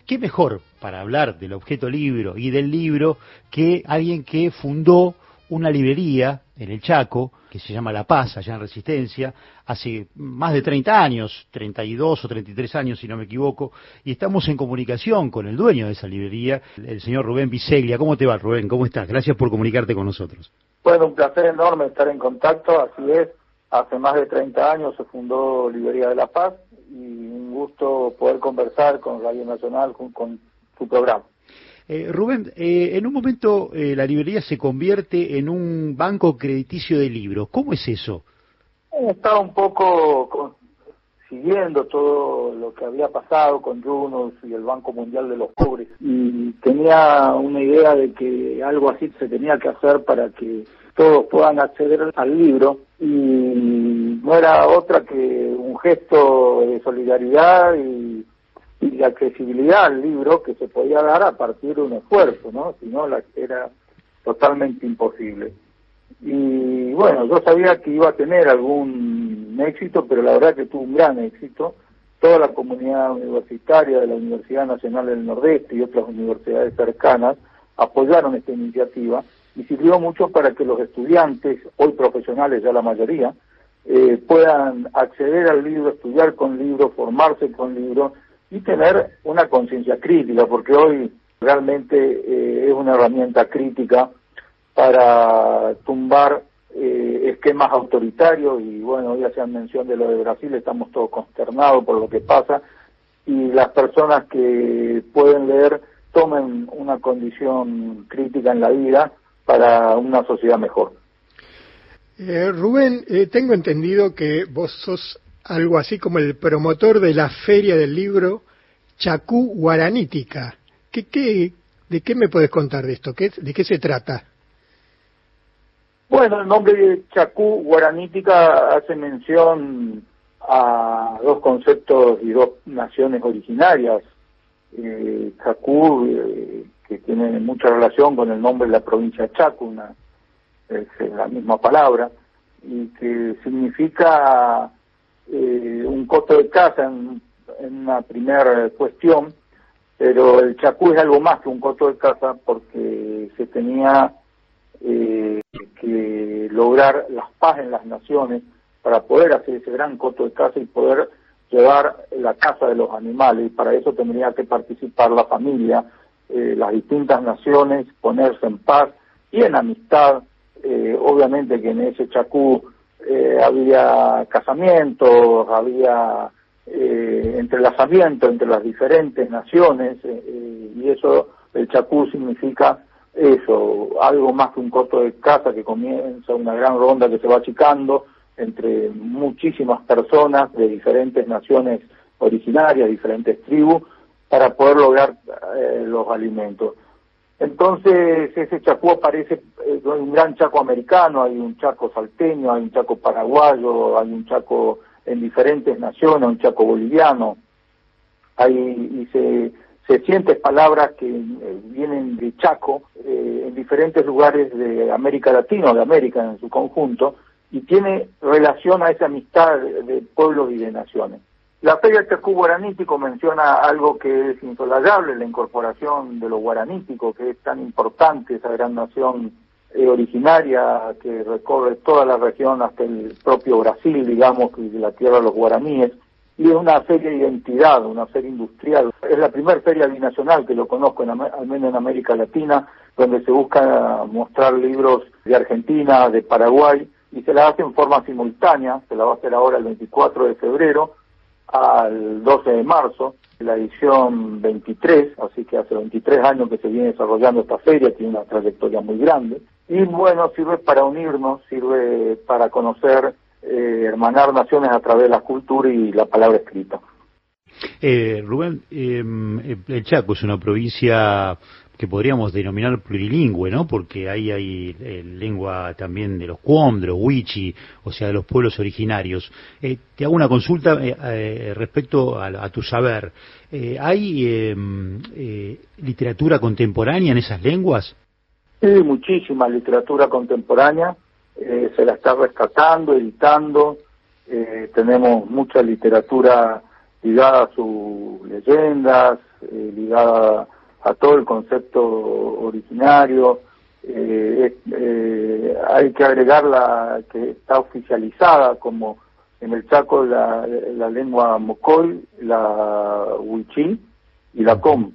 ¿qué mejor para hablar del objeto libro y del libro que alguien que fundó una librería en el Chaco, que se llama La Paz, allá en Resistencia, hace más de 30 años, 32 o 33 años si no me equivoco, y estamos en comunicación con el dueño de esa librería, el señor Rubén Biseglia. ¿Cómo te va, Rubén? ¿Cómo estás? Gracias por comunicarte con nosotros. Bueno, un placer enorme estar en contacto, así es. Hace más de 30 años se fundó Librería de La Paz y un gusto poder conversar con Radio Nacional, con su programa. Rubén, en un momento la librería se convierte en un banco crediticio de libros. ¿Cómo es eso? Estaba un poco siguiendo todo lo que había pasado con Yunus y el Banco Mundial de los Pobres y tenía una idea de que algo así se tenía que hacer para que todos puedan acceder al libro, y no era otra que un gesto de solidaridad y de accesibilidad al libro que se podía dar a partir de un esfuerzo, ¿no? Si no, era totalmente imposible. Y bueno, yo sabía que iba a tener algún éxito, pero la verdad que tuvo un gran éxito. Toda la comunidad universitaria de la Universidad Nacional del Nordeste y otras universidades cercanas apoyaron esta iniciativa y sirvió mucho para que los estudiantes, hoy profesionales ya la mayoría, puedan acceder al libro, estudiar con libros, formarse con libros y tener una conciencia crítica, porque hoy realmente es una herramienta crítica para tumbar esquemas autoritarios. Y bueno, hoy hacían mención de lo de Brasil, estamos todos consternados por lo que pasa, y las personas que pueden leer tomen una condición crítica en la vida para una sociedad mejor. Rubén, tengo entendido que vos sos algo así como el promotor de la Feria del Libro Chacú Guaranítica. ¿De qué me podés contar de esto? ¿De qué se trata? Bueno, el nombre de Chacú Guaranítica hace mención a dos conceptos y dos naciones originarias. Chacú, que tiene mucha relación con el nombre de la provincia de Chaco, es la misma palabra, y que significa un coto de caza en una primera cuestión, pero el Chacú es algo más que un coto de caza, porque se tenía que lograr la paz en las naciones para poder hacer ese gran coto de caza y poder llevar la caza de los animales, y para eso tendría que participar la familia, las distintas naciones, ponerse en paz y en amistad. Obviamente que en ese Chacú había casamientos, había entrelazamiento entre las diferentes naciones, y eso, el Chacú significa eso, algo más que un coto de caza, que comienza una gran ronda que se va achicando entre muchísimas personas de diferentes naciones originarias, diferentes tribus, para poder lograr los alimentos. Entonces ese Chacú aparece, hay un gran Chaco americano, hay un Chaco salteño, hay un Chaco paraguayo, hay un Chaco en diferentes naciones, un Chaco boliviano, y se sienten palabras que vienen de Chaco en diferentes lugares de América Latina, o de América en su conjunto, y tiene relación a esa amistad de pueblos y de naciones. La Feria Chacú Guaranítico menciona algo que es insolayable, la incorporación de los guaraníticos, que es tan importante, esa gran nación originaria que recorre toda la región hasta el propio Brasil, digamos, que de la tierra de los guaraníes, y es una feria de identidad, una feria industrial. Es la primera feria binacional que lo conozco, al menos en América Latina, donde se busca mostrar libros de Argentina, de Paraguay, y se la hace en forma simultánea. Se la va a hacer ahora el 24 de febrero al 12 de marzo, la edición 23, así que hace 23 años que se viene desarrollando esta feria, tiene una trayectoria muy grande, y bueno, sirve para unirnos, sirve para conocer, hermanar naciones a través de la cultura y la palabra escrita. Rubén, el Chaco es una provincia que podríamos denominar plurilingüe, ¿no? Porque ahí hay lengua también de los Cuom, de los Wichi, o sea, de los pueblos originarios. Te hago una consulta respecto a tu saber. ¿Hay literatura contemporánea en esas lenguas? Sí, muchísima literatura contemporánea, se la está rescatando, editando, tenemos mucha literatura ligada a sus leyendas, ligada a todo el concepto originario. Hay que agregar la que está oficializada como en el Chaco la lengua mocoy, la huichí y la com.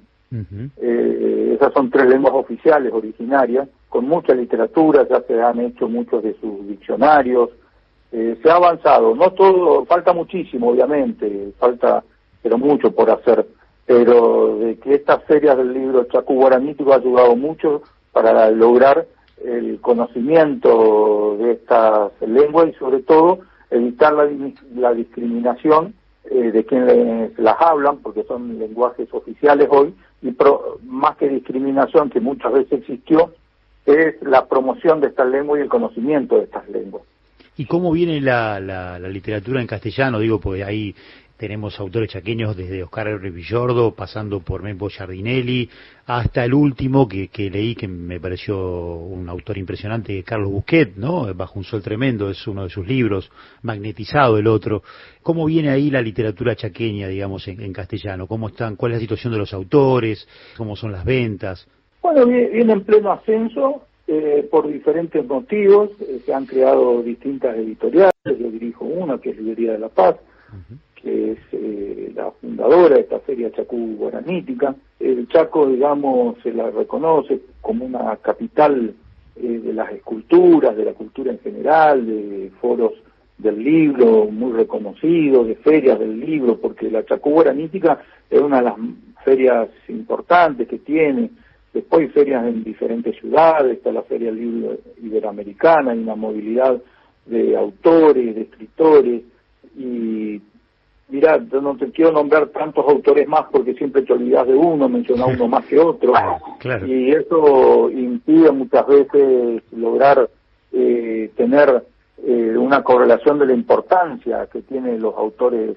Esas son 3 lenguas oficiales originarias, con mucha literatura, ya se han hecho muchos de sus diccionarios. Se ha avanzado, no todo, falta muchísimo obviamente, falta pero mucho por hacer, pero de que estas ferias del libro Chacú Guaranítico ha ayudado mucho para lograr el conocimiento de estas lenguas y sobre todo evitar la discriminación de quienes las hablan, porque son lenguajes oficiales hoy, y más que discriminación, que muchas veces existió, es la promoción de estas lenguas y el conocimiento de estas lenguas. ¿Y cómo viene la literatura en castellano? Digo, porque ahí tenemos autores chaqueños desde Oscar R. Villordo, pasando por Mempo Giardinelli, hasta el último que leí, que me pareció un autor impresionante, Carlos Busquet, ¿no? Bajo un sol tremendo, es uno de sus libros, Magnetizado el otro. ¿Cómo viene ahí la literatura chaqueña, digamos, en castellano? ¿Cómo están? ¿Cuál es la situación de los autores? ¿Cómo son las ventas? Bueno, viene en pleno ascenso, por diferentes motivos. Se han creado distintas editoriales. Yo dirijo una, que es Librería de la Paz, que es la fundadora de esta feria Chacú Guaranítica. El Chaco, digamos, se la reconoce como una capital de las esculturas, de la cultura en general, de foros del libro muy reconocidos, de ferias del libro, porque la Chacú Guaranítica es una de las ferias importantes que tiene. Después hay ferias en diferentes ciudades, está la Feria del Libro Iberoamericana, hay una movilidad de autores, de escritores, y mirá, yo no te quiero nombrar tantos autores más porque siempre te olvidas de uno, mencionar uno más que otro, claro. Y eso impide muchas veces lograr tener una correlación de la importancia que tienen los autores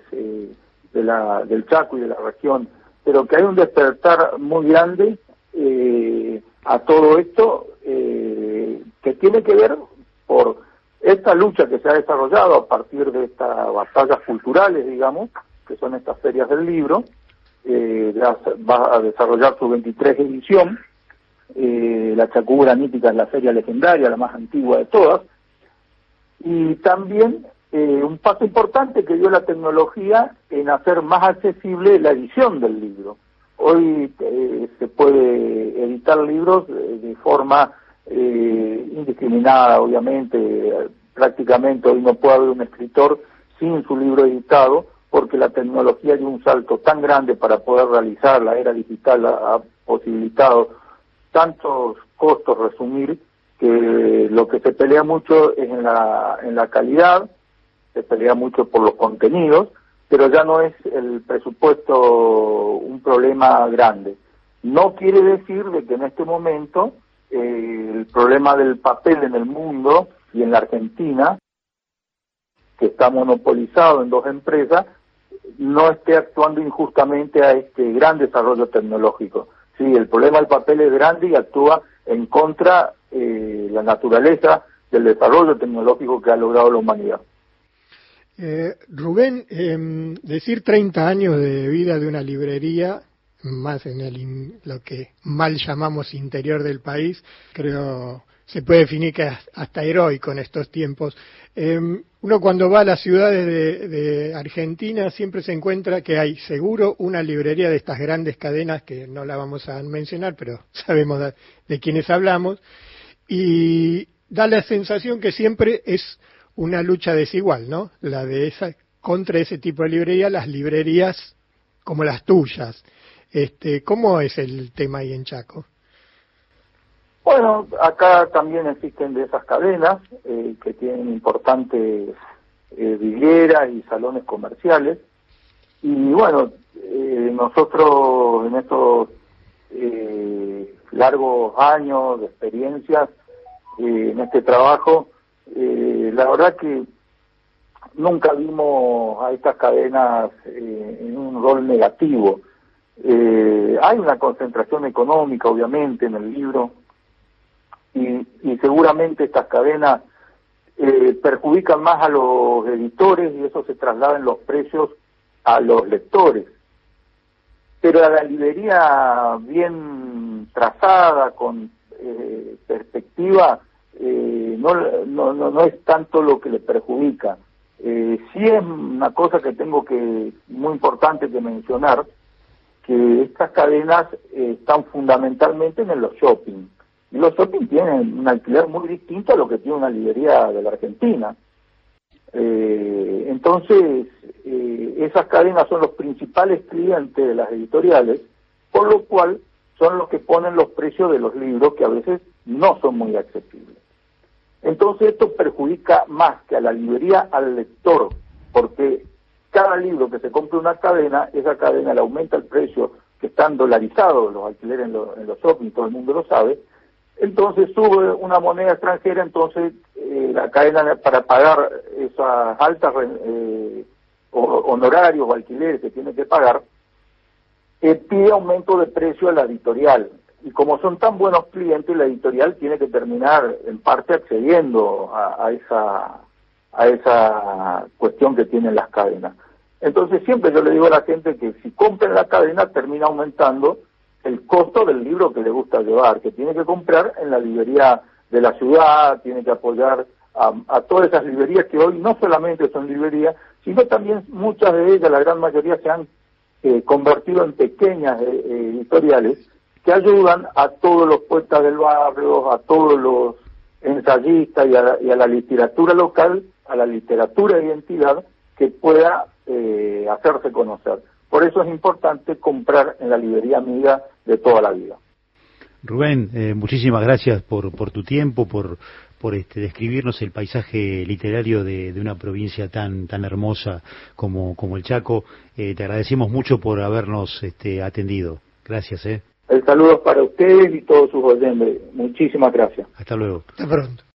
del Chaco y de la región, pero que hay un despertar muy grande a todo esto, que tiene que ver por esta lucha que se ha desarrollado a partir de estas batallas culturales, digamos, que son estas ferias del libro. Va a desarrollar su 23 edición. La Chacú Guaranítica es la feria legendaria, la más antigua de todas. Y también un paso importante que dio la tecnología en hacer más accesible la edición del libro. Hoy se puede editar libros de forma indiscriminada, obviamente. Prácticamente hoy no puede haber un escritor sin su libro editado, porque la tecnología dio un salto tan grande para poder realizar. La era digital ha posibilitado tantos costos resumir, que lo que se pelea mucho es en la calidad, se pelea mucho por los contenidos, pero ya no es el presupuesto un problema grande. No quiere decir de que en este momento el problema del papel en el mundo y en la Argentina, que está monopolizado en 2 empresas, no esté actuando injustamente a este gran desarrollo tecnológico. Sí, el problema del papel es grande y actúa en contra la naturaleza del desarrollo tecnológico que ha logrado la humanidad. Rubén, decir 30 años de vida de una librería, más en lo que mal llamamos interior del país, creo se puede definir que hasta heroico en estos tiempos. Uno cuando va a las ciudades de Argentina siempre se encuentra que hay seguro una librería de estas grandes cadenas, que no la vamos a mencionar, pero sabemos de quiénes hablamos, y da la sensación que siempre es una lucha desigual, ¿no? La de contra ese tipo de librería, las librerías como las tuyas. ¿Cómo es el tema ahí en Chaco? Bueno, acá también existen de esas cadenas que tienen importantes vidrieras y salones comerciales. Y bueno, nosotros en estos largos años de experiencias en este trabajo, la verdad que nunca vimos a estas cadenas en un rol negativo. Hay una concentración económica, obviamente, en el libro, y seguramente estas cadenas perjudican más a los editores y eso se traslada en los precios a los lectores. pero a la librería bien trazada, con perspectiva, no es tanto lo que le perjudica. Sí es una cosa que tengo muy importante que mencionar, que estas cadenas están fundamentalmente en los shopping. Y los shopping tienen un alquiler muy distinto a lo que tiene una librería de la Argentina. Entonces, esas cadenas son los principales clientes de las editoriales, por lo cual son los que ponen los precios de los libros, que a veces no son muy accesibles. Entonces esto perjudica más que a la librería, al lector, porque cada libro que se compra una cadena, esa cadena le aumenta el precio, que están dolarizados los alquileres en los shopping, todo el mundo lo sabe. Entonces sube una moneda extranjera, entonces la cadena, para pagar esas altas honorarios o alquileres que tiene que pagar, pide aumento de precio a la editorial. Y como son tan buenos clientes, la editorial tiene que terminar en parte accediendo a esa cuestión que tienen las cadenas. Entonces siempre yo le digo a la gente que si compran la cadena termina aumentando el costo del libro que le gusta llevar, que tiene que comprar en la librería de la ciudad, tiene que apoyar a todas esas librerías que hoy no solamente son librerías, sino también muchas de ellas, la gran mayoría, se han convertido en pequeñas editoriales que ayudan a todos los poetas del barrio, a todos los ensayistas y a la literatura local, a la literatura de identidad, que pueda hacerse conocer. Por eso es importante comprar en la librería amiga de toda la vida. Rubén, muchísimas gracias por tu tiempo, por describirnos el paisaje literario de una provincia tan hermosa como el Chaco. Te agradecemos mucho por habernos atendido. Gracias. El saludo es para ustedes y todos sus oyentes. Muchísimas gracias. Hasta luego. Hasta pronto.